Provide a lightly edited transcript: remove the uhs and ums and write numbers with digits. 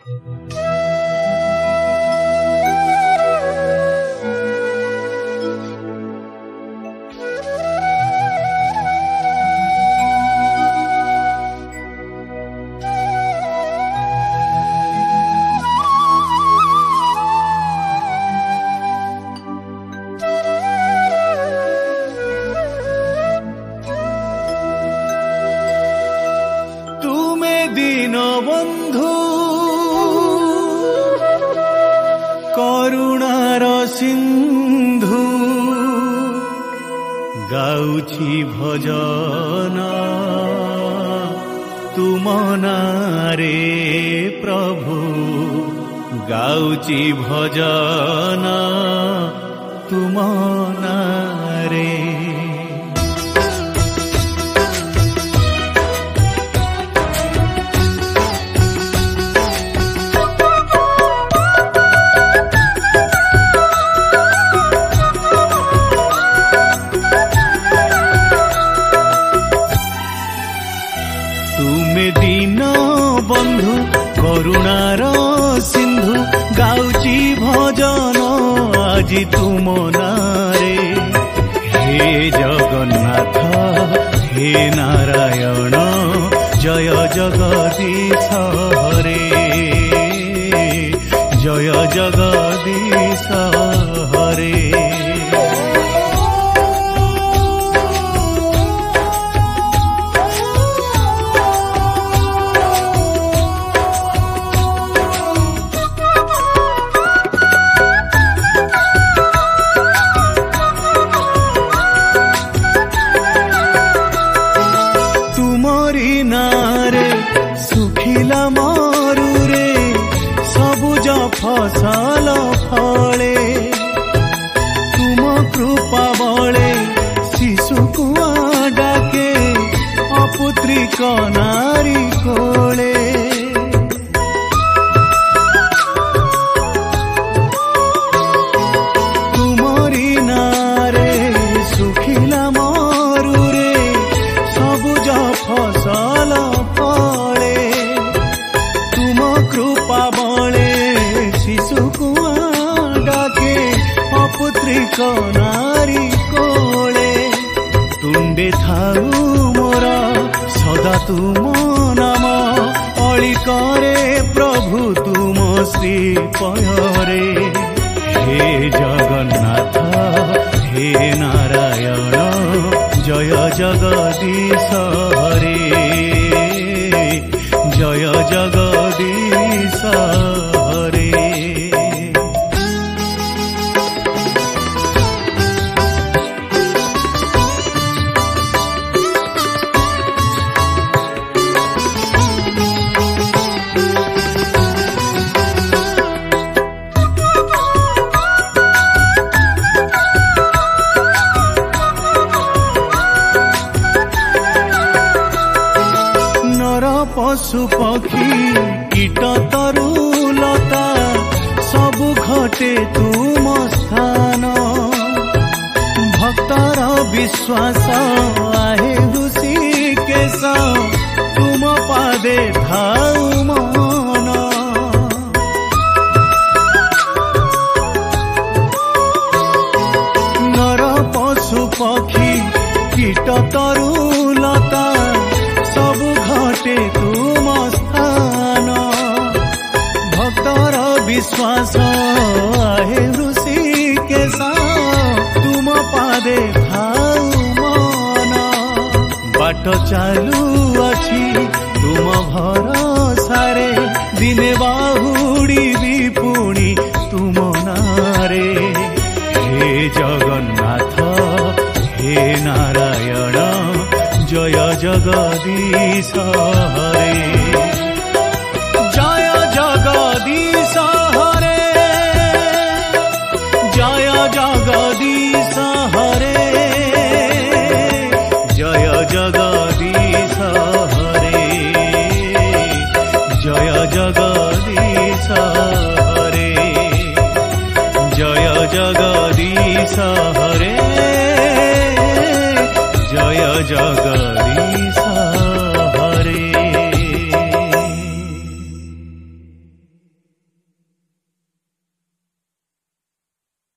दीनबंधु करुणार सिंधु गाउछि भजन तुम नारे प्रभु गाउछि भजन तुम नारे। दीन बंधु करुणार सिंधु गाउछि भजन आजि तुम नारे। हे जगन्नाथ हे नारायण जय जगदीश हरे जय जगदीश हरे। सुखिला मरुरे सबुज फसल फले तुम कृपा बले शिशु कुआ डाके अपुत्रिक नारी कोले। तुमरी नारे सुखिला मरुरे सबुज फसल कृपा बले शिशु कुआ डाके अपुत्रिक नारी कोले। तुंडे थाऊ मोर सदा तुम नाम अली करे प्रभु तुम श्री पयरे। हे जगन्नाथ हे नारायण जय जगदीश हरे जय जगदीश हरे। पशु पक्षी कीट तरुलता सबु घटे तुम स्थान। भक्तर विश्वास आहे ऋषिकेश तुम पादे थाऊ मन। नर पशु पक्षी कीट तरुलता सबु घटे तुम स्थान। भक्तर विश्वास आहे ऋषिकेश तुम पादे थाऊ मन। बाट चालू अछि तुम भरोसारे दिने बाहुड़ी पुणी तुम नारे। हे जगन्नाथ हे नारायण जय जगदीश हरे जय जगदीश हरे जय जगदीश हरे जय जगदीश हरे जय जगदीश हरे जय जगदीश हरे जय जगदीश।